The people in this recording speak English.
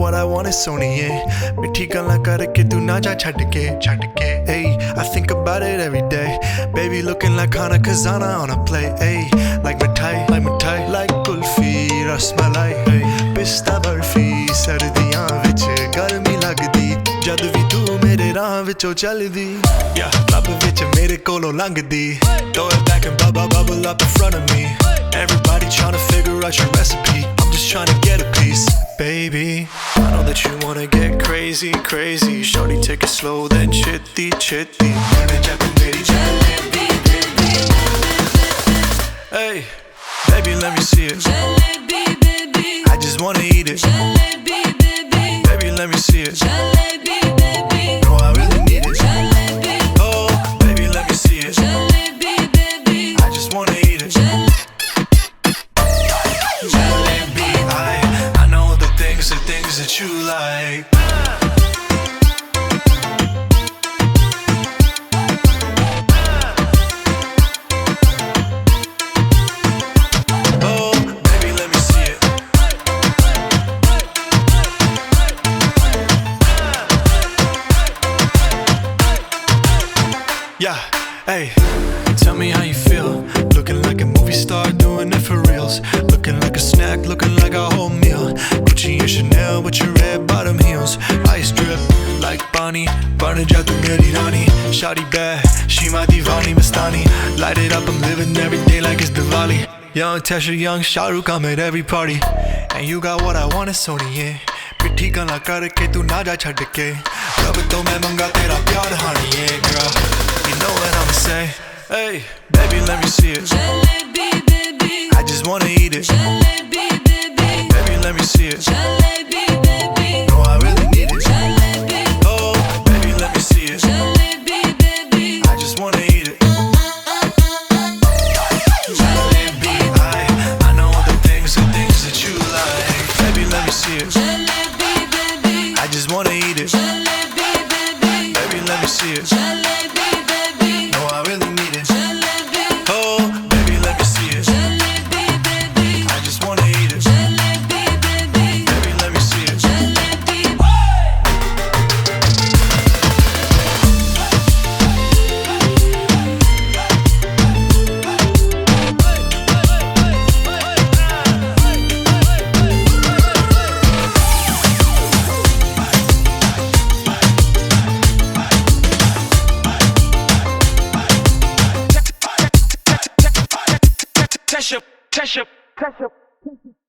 what I want is सोनिए मिठी गल्लां करके तू ना जा छड़ के Hey, I think about it every day. Baby looking like Hana Kazana on a plate. Hey, like mithai, like kulfi, rasmalai. Hey, pista barfi, sardiyan vich garmi lagdi. Jad vi tu mere raah vichon chaldi. Yeah, lab vich mere kolo langdi. Throw it back and bubble up in front of me. Everybody tryna figure out your recipe. I'm just tryna get a piece. Baby, I know that you wanna get crazy. Shorty, take it slow, then chitty. Hey, baby, let me see it. Jalebi, baby. I just wanna eat it. Jalebi, baby. Baby, let me see it. Jalebi, baby. No, I really need it. Jalebi. Oh, baby, let me see it. Jalebi, baby. I just wanna eat it. Jalebi, I know the things that you like. Oh, baby, let me see it. Yeah, hey, tell me how you feel. Looking like a movie star, doing it for reals. Looking like a snack, looking like a whole meal. Gucci and Chanel with your red bottom heels. Ice drip like Bonnie, burn ja tu meri rani. Shawty bad, she my divani mastani. Light it up, I'm living every day like it's Diwali. Young Tesha, young Shah Rukh, I'm at every party. And you got what I want is सोनिए मिठी गल्लां करके तू ना जा छड़ के रब तो मैं मंगा तेरा प्यार हानिए girl. You know what I'ma say. Hey, baby, let me see it. Jalebi, baby. I just wanna eat it. Jalebi, baby. Baby, let me see it. Jalebi, baby. No, I really need it. Jalebi. Oh, baby, let me see it. Jalebi, baby. I just wanna eat it. Jalebi, I know the things that you like. Baby, let me see it. Jalebi, baby. I just wanna eat it. Jalebi, baby. Baby, let me see it. Jalebi, baby. No, I really need it. Jalebi. Oh, baby, let me see it. Jalebi, baby. I just wanna eat it. Jalebi, baby. Baby, let me see it. Jalebi. Tesha.